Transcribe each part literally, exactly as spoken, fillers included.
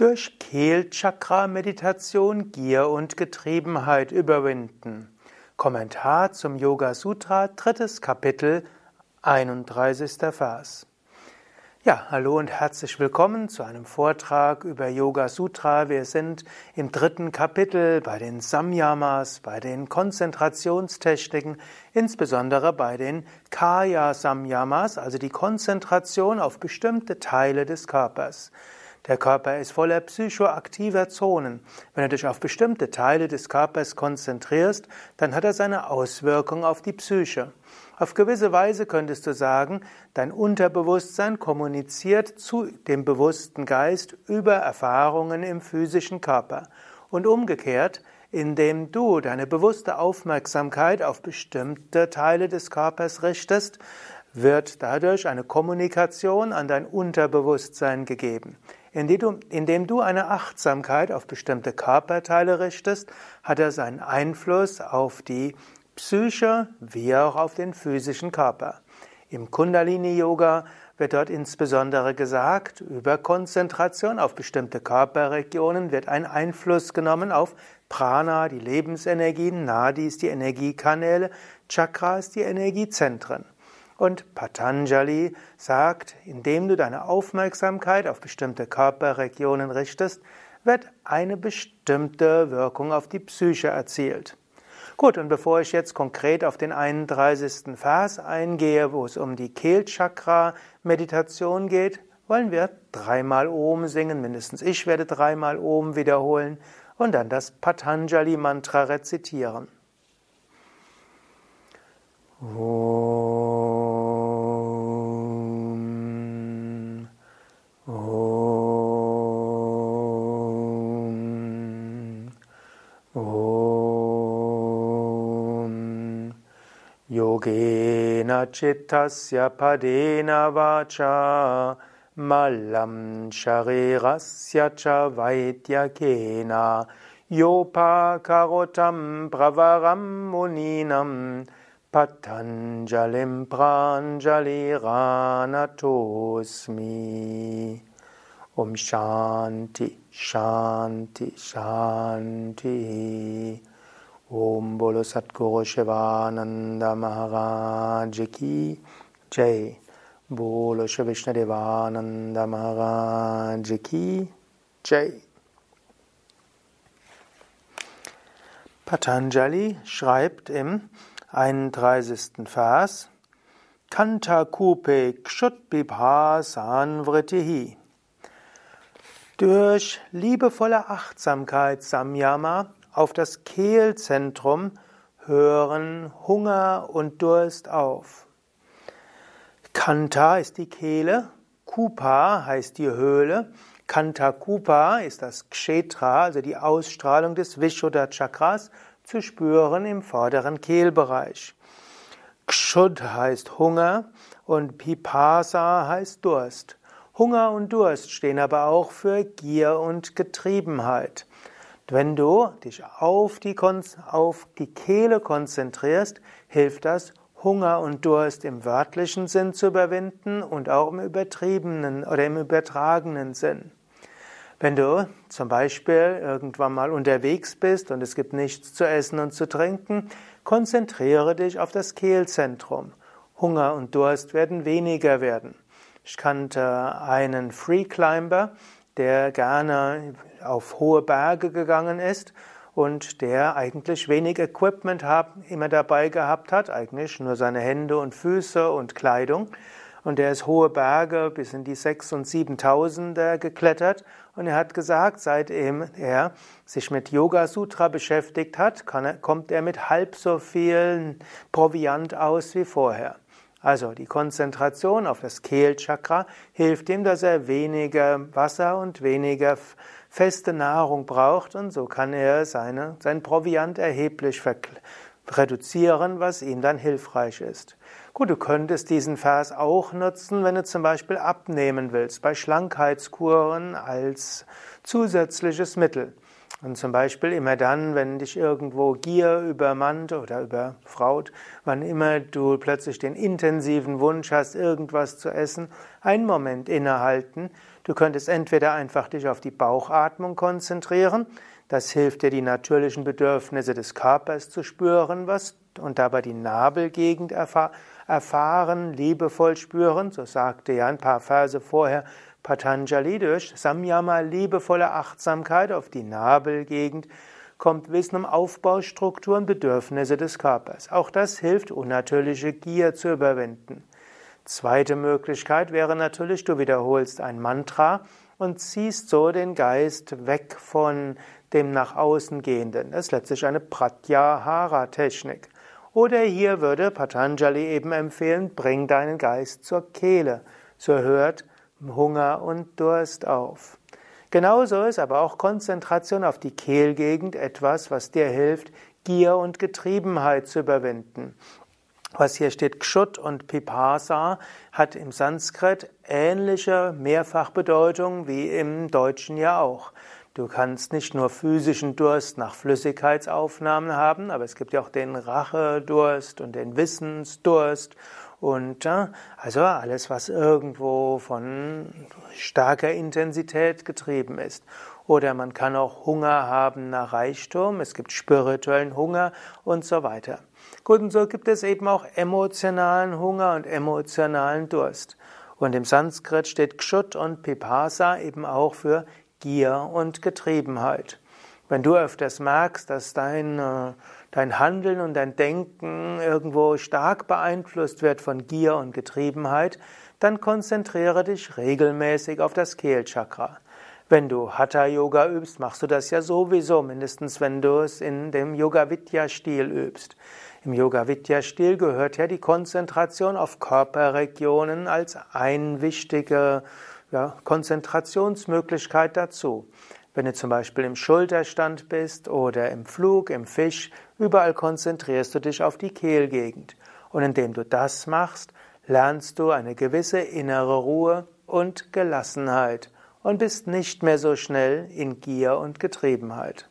Durch Kehlchakra-Meditation Gier und Getriebenheit überwinden. Kommentar zum Yoga Sutra, drittes Kapitel, einunddreißigster Vers. Ja, hallo und herzlich willkommen zu einem Vortrag über Yoga Sutra. Wir sind im dritten Kapitel bei den Samyamas, bei den Konzentrationstechniken, insbesondere bei den Kaya Samyamas, also die Konzentration auf bestimmte Teile des Körpers. Der Körper ist voller psychoaktiver Zonen. Wenn du dich auf bestimmte Teile des Körpers konzentrierst, dann hat das eine Auswirkung auf die Psyche. Auf gewisse Weise könntest du sagen, dein Unterbewusstsein kommuniziert zu dem bewussten Geist über Erfahrungen im physischen Körper. Und umgekehrt, indem du deine bewusste Aufmerksamkeit auf bestimmte Teile des Körpers richtest, wird dadurch eine Kommunikation an dein Unterbewusstsein gegeben. Indem du, indem du eine Achtsamkeit auf bestimmte Körperteile richtest, hat es einen Einfluss auf die Psyche wie auch auf den physischen Körper. Im Kundalini-Yoga wird dort insbesondere gesagt, über Konzentration auf bestimmte Körperregionen wird ein Einfluss genommen auf Prana, die Lebensenergien, Nadis, die Energiekanäle, Chakras, die Energiezentren. Und Patanjali sagt, indem du deine Aufmerksamkeit auf bestimmte Körperregionen richtest, wird eine bestimmte Wirkung auf die Psyche erzielt. Gut, und bevor ich jetzt konkret auf den einunddreißigsten Vers eingehe, wo es um die Kehlchakra-Meditation geht, wollen wir dreimal Om singen, mindestens ich werde dreimal Om wiederholen und dann das Patanjali-Mantra rezitieren. Om. Om. Om. Yogena chittasya padena vacha malam sharirasya cha vaidyakena yopa karotam bravaram muninam Patanjalim pranjaliranatosmi. Om Shanti, Shanti, Shanti. Om Bolo Satguru Shivananda Maharaj Ki Jai. Bolo Shri Vishnadevananda Maharaj Ki Jai. Patanjali schreibt im einunddreißigsten Vers Kantakupe Kshutbibhasan Vritihi. Durch liebevolle Achtsamkeit Samyama auf das Kehlzentrum hören Hunger und Durst auf. Kanta ist die Kehle, Kupa heißt die Höhle, Kantakupa ist das Kshetra, also die Ausstrahlung des Vishuddha-Chakras, zu spüren im vorderen Kehlbereich. Kshud heißt Hunger und Pipasa heißt Durst. Hunger und Durst stehen aber auch für Gier und Getriebenheit. Wenn du dich auf die, auf die Kehle konzentrierst, hilft das, Hunger und Durst im wörtlichen Sinn zu überwinden und auch im übertriebenen oder im übertragenen Sinn. Wenn du zum Beispiel irgendwann mal unterwegs bist und es gibt nichts zu essen und zu trinken, konzentriere dich auf das Kehlzentrum. Hunger und Durst werden weniger werden. Ich kannte einen Freeclimber, der gerne auf hohe Berge gegangen ist und der eigentlich wenig Equipment immer dabei gehabt hat, eigentlich nur seine Hände und Füße und Kleidung. Und er ist hohe Berge bis in die sechs- und siebentausender geklettert. Und er hat gesagt, seitdem er sich mit Yoga Sutra beschäftigt hat, kann er, kommt er mit halb so viel Proviant aus wie vorher. Also die Konzentration auf das Kehlchakra hilft ihm, dass er weniger Wasser und weniger feste Nahrung braucht. Und so kann er seine, sein Proviant erheblich reduzieren, was ihm dann hilfreich ist. Gut, du könntest diesen Vers auch nutzen, wenn du zum Beispiel abnehmen willst, bei Schlankheitskuren als zusätzliches Mittel. Und zum Beispiel immer dann, wenn dich irgendwo Gier übermannt oder überfraut, wann immer du plötzlich den intensiven Wunsch hast, irgendwas zu essen, einen Moment innehalten. Du könntest entweder einfach dich auf die Bauchatmung konzentrieren, das hilft dir, die natürlichen Bedürfnisse des Körpers zu spüren, was und dabei die Nabelgegend erfahr erfahren, liebevoll spüren, so sagte ja ein paar Verse vorher Patanjali, durch Samyama, liebevolle Achtsamkeit auf die Nabelgegend, kommt Wissen um Aufbaustruktur und Bedürfnisse des Körpers. Auch das hilft, unnatürliche Gier zu überwinden. Zweite Möglichkeit wäre natürlich, du wiederholst ein Mantra und ziehst so den Geist weg von dem nach außen gehenden. Das ist letztlich eine Pratyahara-Technik. Oder hier würde Patanjali eben empfehlen, bring deinen Geist zur Kehle. So hört Hunger und Durst auf. Genauso ist aber auch Konzentration auf die Kehlgegend etwas, was dir hilft, Gier und Getriebenheit zu überwinden. Was hier steht, Kshut und Pipasa, hat im Sanskrit ähnliche Mehrfachbedeutungen wie im Deutschen ja auch. Du kannst nicht nur physischen Durst nach Flüssigkeitsaufnahmen haben, aber es gibt ja auch den Rachedurst und den Wissensdurst und also alles, was irgendwo von starker Intensität getrieben ist. Oder man kann auch Hunger haben nach Reichtum, es gibt spirituellen Hunger und so weiter. Gut, und so gibt es eben auch emotionalen Hunger und emotionalen Durst. Und im Sanskrit steht Kshut und Pipasa eben auch für Gier und Getriebenheit. Wenn du öfters merkst, dass dein, dein Handeln und dein Denken irgendwo stark beeinflusst wird von Gier und Getriebenheit, dann konzentriere dich regelmäßig auf das Kehlchakra. Wenn du Hatha-Yoga übst, machst du das ja sowieso, mindestens wenn du es in dem Yoga-Vidya-Stil übst. Im Yoga-Vidya-Stil gehört ja die Konzentration auf Körperregionen als eine wichtige ja, Konzentrationsmöglichkeit dazu. Wenn du zum Beispiel im Schulterstand bist oder im Flug, im Fisch, überall konzentrierst du dich auf die Kehlgegend. Und indem du das machst, lernst du eine gewisse innere Ruhe und Gelassenheit und bist nicht mehr so schnell in Gier und Getriebenheit.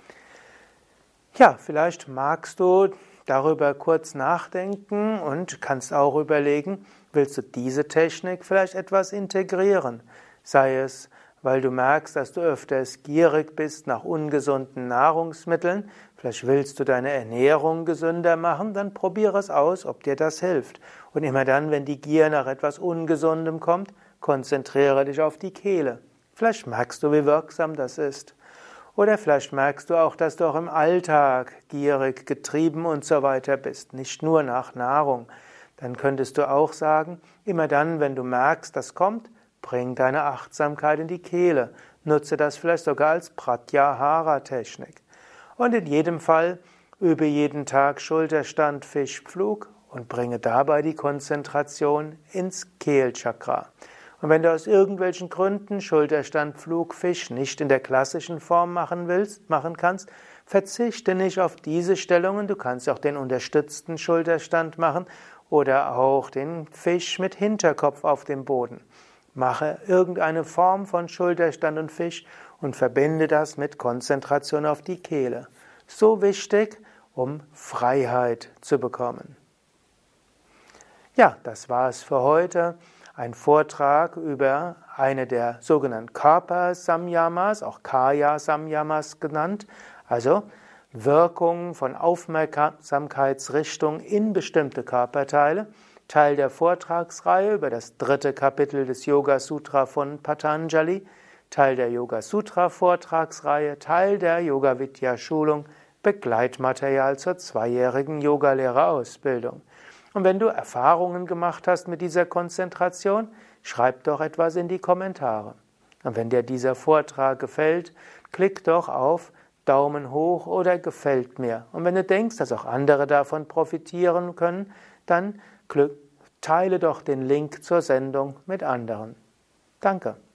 Ja, vielleicht magst du darüber kurz nachdenken und kannst auch überlegen, willst du diese Technik vielleicht etwas integrieren? Sei es, weil du merkst, dass du öfters gierig bist nach ungesunden Nahrungsmitteln, vielleicht willst du deine Ernährung gesünder machen, dann probiere es aus, ob dir das hilft. Und immer dann, wenn die Gier nach etwas Ungesundem kommt, konzentriere dich auf die Kehle. Vielleicht merkst du, wie wirksam das ist. Oder vielleicht merkst du auch, dass du auch im Alltag gierig, getrieben und so weiter bist, nicht nur nach Nahrung. Dann könntest du auch sagen, immer dann, wenn du merkst, das kommt, bring deine Achtsamkeit in die Kehle. Nutze das vielleicht sogar als Pratyahara-Technik. Und in jedem Fall übe jeden Tag Schulterstand, Fisch, Pflug und bringe dabei die Konzentration ins Kehlchakra. Und wenn du aus irgendwelchen Gründen Schulterstand, Flug, Fisch nicht in der klassischen Form machen willst, machen kannst, verzichte nicht auf diese Stellungen. Du kannst auch den unterstützten Schulterstand machen oder auch den Fisch mit Hinterkopf auf dem Boden. Mache irgendeine Form von Schulterstand und Fisch und verbinde das mit Konzentration auf die Kehle. So wichtig, um Freiheit zu bekommen. Ja, das war es für heute. Ein Vortrag über eine der sogenannten Körper-Samyamas, auch Kaya-Samyamas genannt, also Wirkung von Aufmerksamkeitsrichtung in bestimmte Körperteile, Teil der Vortragsreihe über das dritte Kapitel des Yoga-Sutra von Patanjali, Teil der Yoga-Sutra-Vortragsreihe, Teil der Yoga-Vidya-Schulung, Begleitmaterial zur zweijährigen Yogalehrerausbildung. Und wenn du Erfahrungen gemacht hast mit dieser Konzentration, schreib doch etwas in die Kommentare. Und wenn dir dieser Vortrag gefällt, klick doch auf Daumen hoch oder gefällt mir. Und wenn du denkst, dass auch andere davon profitieren können, dann teile doch den Link zur Sendung mit anderen. Danke.